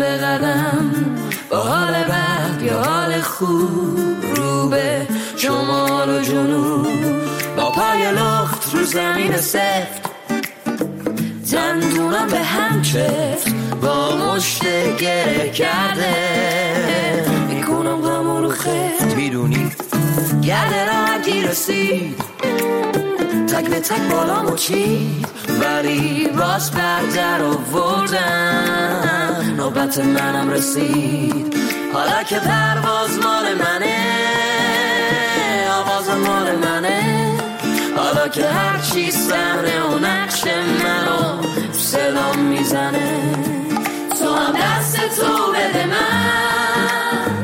به قدم با حال بد یا حال خوب رو به شمال و جنوب با پای لخت رو زمین سفت دندونم به هم چفت با مشت گره کرده میکنم غم رو خفت میدونی گرده راحتی رسید تک به تک بالامو چید ولی باز بردر آوردم نوبت منم رسید حالا که پرواز مال منه آواز مال منه حالا که هرچی صحنه و نقش منو صدام میزنه تو هم دست تو بده من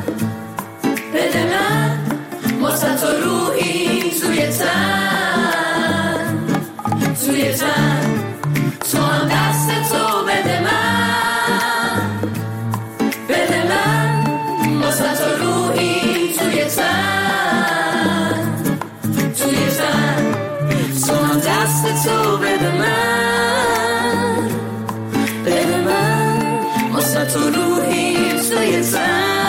واسه تو روحی توی تن تو هم دست تو بده من واسه تو روحی توی تن تو هم دست تو بده من واسه تو روحی توی تن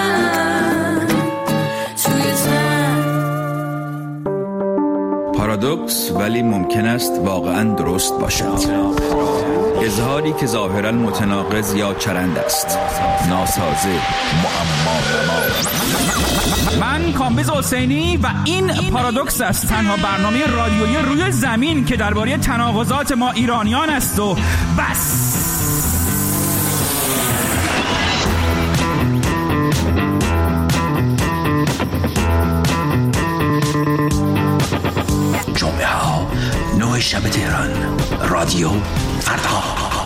پارادوکس ولی ممکن است واقعاً درست باشد. اظهاری که ظاهراً متناقض یا چرند است. ناسازه، معما. من کامبیز حسینی و این پارادوکس است، تنها برنامه رادیویی روی زمین که درباره تناقضات ما ایرانیان است و بس. جمعه ها 9 شب تهران، رادیو فردا.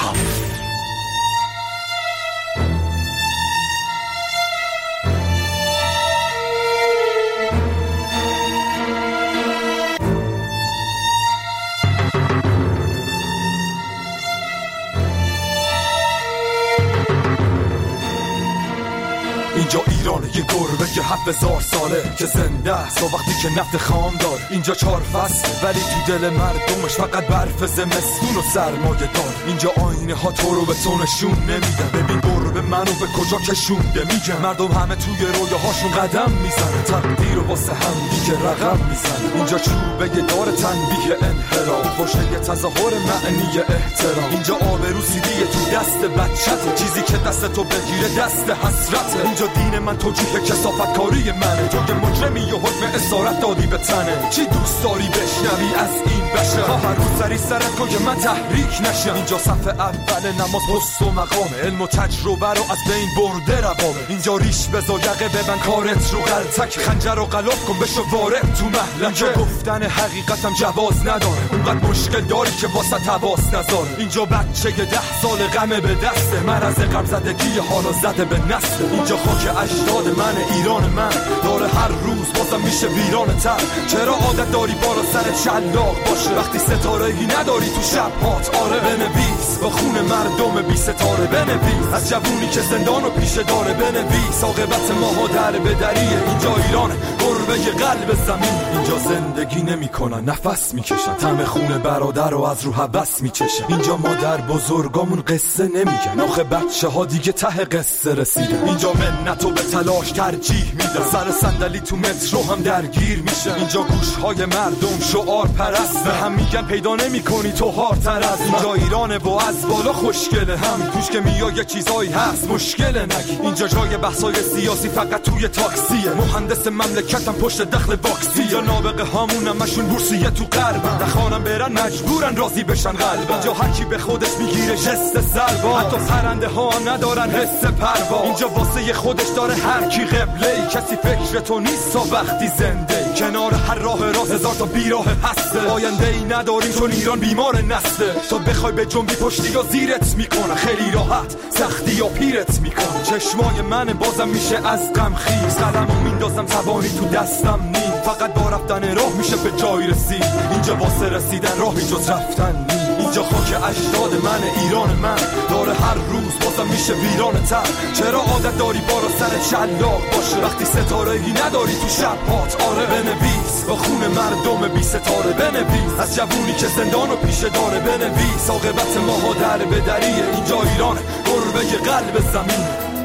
اینجا ایرانه، یه گربه که 7000 ساله که زنده است و وقتی که نفت خام دار. اینجا 4 فصل ولی تو دل مردمش فقط برف زمستون و سرمایه دار. اینجا آینه ها تو رو به تو نشون نمیدن، ببین گربه منو به کجا کشونده. میگن مردم همه توی رویاهاشون قدم میزنن، تقدیر و واسه هم دیگه رقم میزنن. اینجا چوبه دار تنبیه انحراف، پشت تظاهر معنی احترام. اینجا آبرو سیدیه تو دست بچته، چیزی که دست تو بگیره دست حسرته. اینجا دین من توجیه کثافت کاری منه، تو که مجرمی و حکم اسارت دادی به تنه. چی دوست داری بشنوی از این بشر؟ هر روز سری سرت کن که من تحریک نشم. اینجا صف اول نماز پست و مقامه، علم و تجربه رو از بین برده روامه. اینجا ریش بزا یقه ببن کارت رو غلطک، خنجر رو غلاف کن بشو وارد تو محلکه. اینجا گفتن حقیقتم جواز نداره، اونقدر مشکل داری که واسه تواس نذاره. اینجا بچه 10 سال غمه به دسته، مرض غم زدگی حالا زده به نسل. اینجا خاک اجداد من، ایران من داره هر روز بازم میشه ویران تر. چرا عادت داری بالا سر شلاق باشه وقتی ستاره‌ای نداری تو شب هات؟ آره بنویس با خون مردم بی ستاره، بنویس از جوونی که زندان و پیشه داره، بنویس عاقبت ماها در بدریه. اینجا ایران گربه قلب زمین، اینجا زندگی نمیکنن نفس میکشن، طعم خون برادر رو از رو هوس میچشن. اینجا مادر بزرگامون قصه نمیگن، آخه بچه ها دیگه ته قصه رسیدن. اینجا منتو به تلاش ترجیح میدن، سر صندلی تو مترو هم درگیر میشه. اینجا گوشهای مردم شعار پرست، به هم میگن پیدا نمیکنی تو هارتر از. اینجا ایرانه و از بالا خوشگله، هم توش که میای یه چیزایی هست مشکله نگی. اینجا جای بحثای سیاسی فقط توی تاکسیه، مهندس مملکتم پشت دخل باکسی. یا نابغه هامون همشون بورسیه تو غربن، نخوانم برن مجبورن راضی بشن قلبن. اینجا هر کی به خودش میگیره جست سربا، حتی پرنده ها ندارن حس پروا. اینجا واسه خودش داره هر کی قبله، کسی فکر تو نیست تا وقتی زنده. کنار هر راه راست 1000 تا بیراه هسته، آینده ای نداریم چون ایران بیمار نسته. تو بخوای به جنبی پشتی یا زیرت میکنه، خیلی راحت سختی یا پیرت میکنه. چشمای من بازم میشه از غم خیز، قلمو میندازم توانی تو دستم نیم. فقط با رفتن راه میشه به جای رسید، اینجا واسه رسیدن راهی جز رفتن نیم. اینجا خاک اجداد من، ایران من داره هر روز بازم میشه ویران تر. چرا عادت داری بالا سر شلاق باشه وقتی ستاره‌ای نداری تو شب هات؟ آره بنویس با خون مردم بی ستاره، بنویس از جوونی که زندان و پیشه داره، بنویس عاقبت ماها در بدریه. اینجا ایران گربه قلب زمین.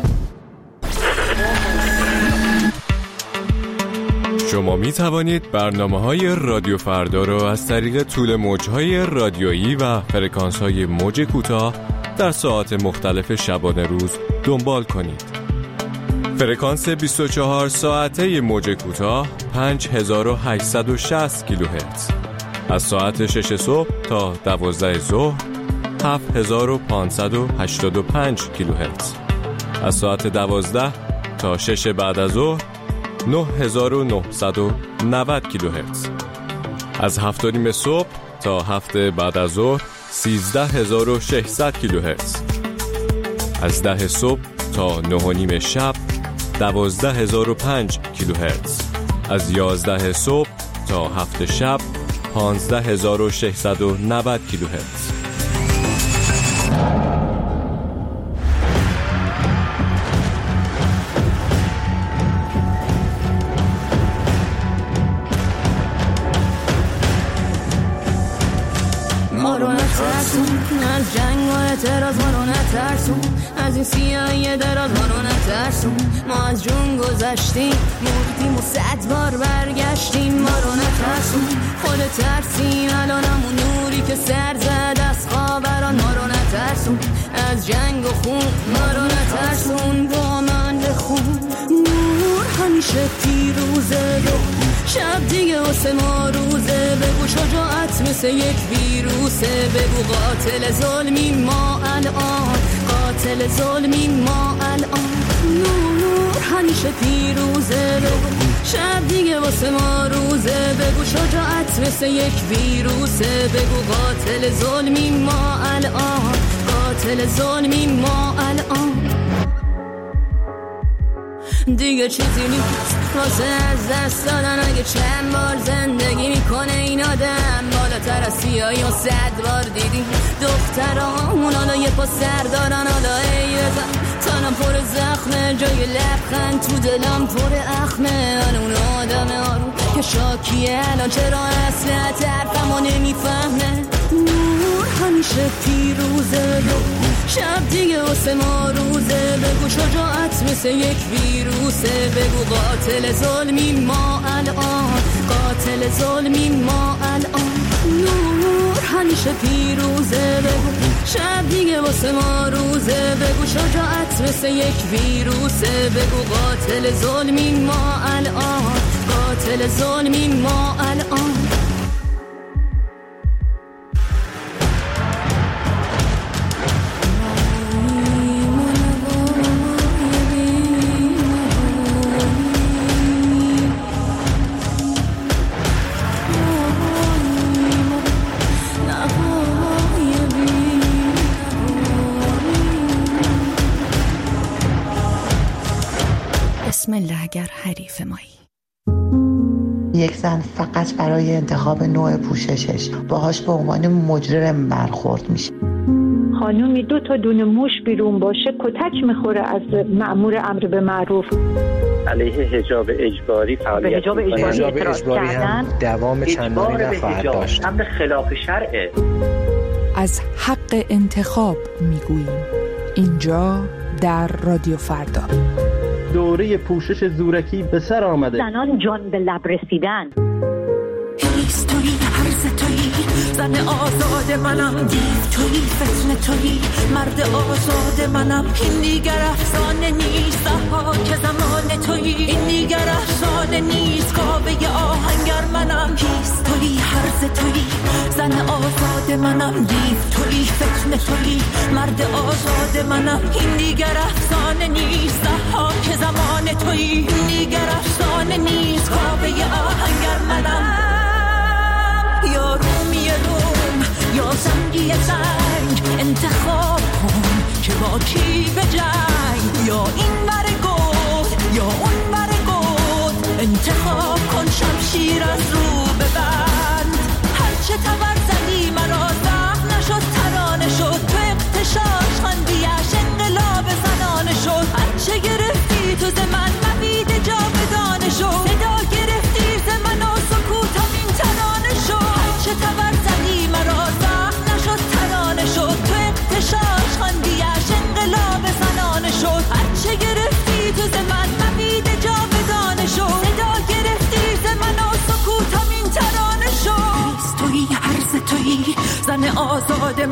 شما می توانید برنامه‌های رادیو فردا را از طریق طول موج‌های رادیویی و فرکانس‌های موج کوتاه در ساعات مختلف شبانه روز دنبال کنید. فرکانس 24 ساعته موج کوتاه 5860 کیلوهرتز. از ساعت 6 صبح تا 12 ظهر 7585 کیلوهرتز. از ساعت 12 تا 6 بعد از ظهر 9990 کیلوهرتز. از 7:30 صبح تا 7 بعد از ظهر 13600 کیلوهرتز. از 10 صبح تا 9:30 شب 12005 کیلوهرتز. از 11 صبح تا 7 شب 15690 کیلوهرتز. ما رو نترسون از جنگ و اعتراض، ما رو نترسون از این سیاهی دراز، ما رو نترسون. ما از جون گذشتیم، مردیم و 100 بار برگشتیم. ما رو نترسون، خود ترسیم الان همون نوری که سر زد از خاوران. ما رو نترسون از جنگ و خون، ما رو نترسون با من بخون. نور همیشه پیروزه، شب دیگه واسه ما روزه. بگو شجاعت مثل یک ویروسه، بگو قاتل ظلمی ما الان، قاتل ظلمی ما الان. نور همیشه پیروزه، بگو شب دیگه واسه ما روزه. بگو شجاعت مثل یک ویروسه، بگو قاتل ظلمی ما الان، قاتل ظلمی ما الان. دیگه چیزی نیست واسه از دست دادن، اگه چند بار زندگی میکنه این آدم. بالاتر از سیاهی و 100 بار دیدی دخترامون حالا یه پا سر دارن. حالا ای بزن تنم پر زخمه، جای لبخند تو دلم پر اخمه. اون آدم آروم که شاکیه الان چرا اصلا طرفمو نمیفهمه. نور همیشه پیروزه، شب دیگه واسه ما روزه. بگو شجاعت مثل یک ویروسه، بگو قاتل ظلمی ما الان، قاتل ظلمی ما الان. نور همیشه پیروزه، بگو شب دیگه واسه ما روزه. بگو شجاعت مثل یک ویروسه، بگو قاتل ظلمی ما الان، قاتل ظلمی ما الان. بسم الله اگر حریف مایی. یک زن فقط برای انتخاب نوع پوششش باهاش به عنوان مجرم برخورد میشه. خانومی 2 تا دونه موش بیرون باشه کتک میخوره از مأمور امر به معروف. علیه حجاب اجباری فعالیت حجاب اجباری هم دوام چندانی نخواهد داشت. امر خلاف شرعه. از حق انتخاب میگوییم اینجا در رادیو فردا. دوره پوشش زورکی به سر آمده. زنان جان به لب رسیدن. هیس توی هرز توی زن آزاد منم، دیو توی فتنه توی مرد آزاد منم. این دیگر افسانه نیست ها که زمان توی، این دیگر افسانه نیست کابه آهنگر منم. هیس توی هرز توی زن آزاد منم، دیو توی فتنه توی مرد آزاد منم. این دیگر افسانه نیست ها که زمان توی، این دیگر افسانه نیست کابه آهنگر منم. یا رومی روم یا زنگی زنگ، انتخاب کن که با کی به جنگ. یا این بر گود یا اون بر گود، انتخاب کن شمشیر از رو ببند. هرچه تبر زدی مرا زخم نشد ترانه شد، تو اغتشاش خندیش انقلاب زنانه شد. هرچه گرفتی تو ز من نبید جاودانه شد، صدا گرفتی ز من و سکوتم این ترانه شد. هرچه تبر زدی مرا زخم نشد ترانه شد، تو اغتشاش خندیش انقلاب زنانه شد. هرچه گرفتی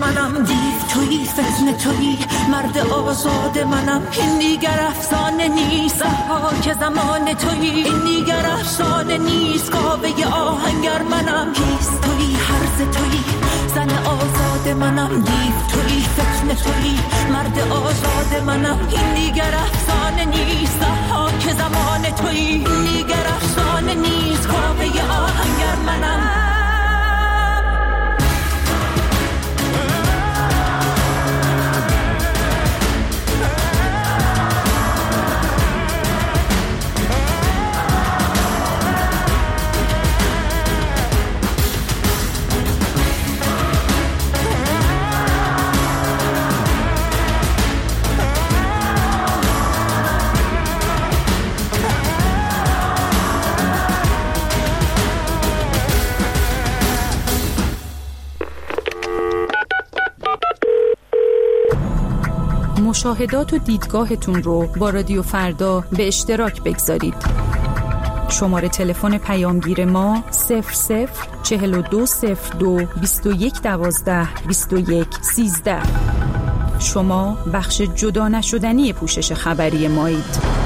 منم، دیو تویی، فتنه تویی، مرد آزاد منم. این دیگر افسانه نیست، که زمان تویی. این دیگر افسانه نیست، کاوه آهنگر منم. کیست تویی، هرز تویی، زن آزاد منم. دیو تویی، فتنه تویی، مرد آزاد منم. این دیگر افسانه نیست، که زمان تویی. این دیگر افسانه نیست، کاوه آهنگر منم. مشاهدات و دیدگاهتون رو با رادیو فردا به اشتراک بگذارید. شماره تلفن پیامگیر ما 00420221122113. شما بخش جدا نشدنی پوشش خبری مایید.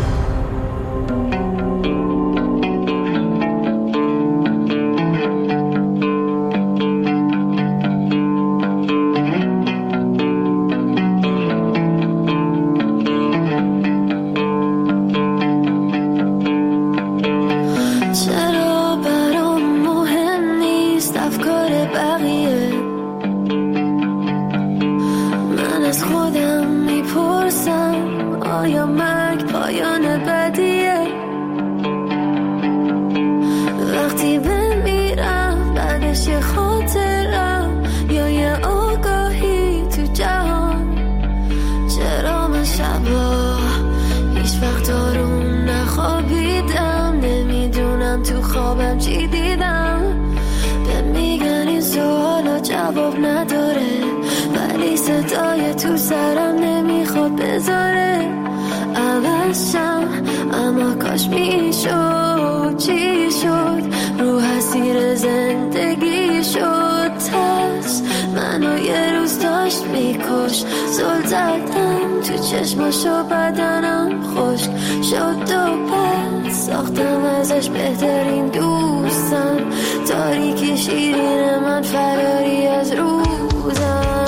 چشماشو بدنم خشک شد و پس ساختم ازش بهترین دوستم. تاریکی شیرین من، فراری از روزم.